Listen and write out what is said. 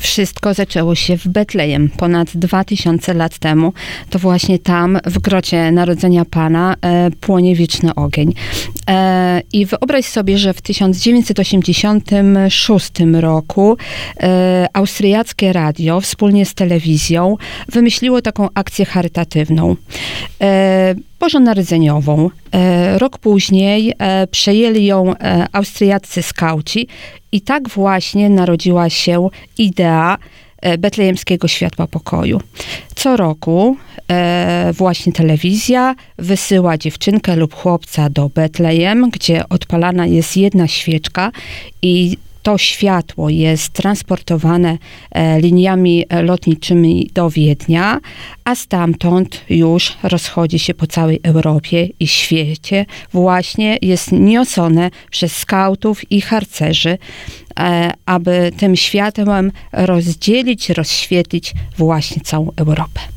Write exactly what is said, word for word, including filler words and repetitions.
Wszystko zaczęło się w Betlejem ponad dwa tysiące lat temu. To właśnie tam, w grocie Narodzenia Pana, e, płonie wieczny ogień. E, I wyobraź sobie, że w tysiąc dziewięćset osiemdziesiątym szóstym roku e, austriackie radio wspólnie z telewizją wymyśliło taką akcję charytatywną. E, bożonarodzeniową. E, rok później e, przejęli ją e, austriaccy skauci i tak właśnie narodziła się idea e, betlejemskiego światła pokoju. Co roku e, właśnie telewizja wysyła dziewczynkę lub chłopca do Betlejem, gdzie odpalana jest jedna świeczka i to światło jest transportowane e, liniami lotniczymi do Wiednia, a stamtąd już rozchodzi się po całej Europie i świecie. Właśnie jest niosone przez skautów i harcerzy, e, aby tym światłem rozdzielić, rozświetlić właśnie całą Europę.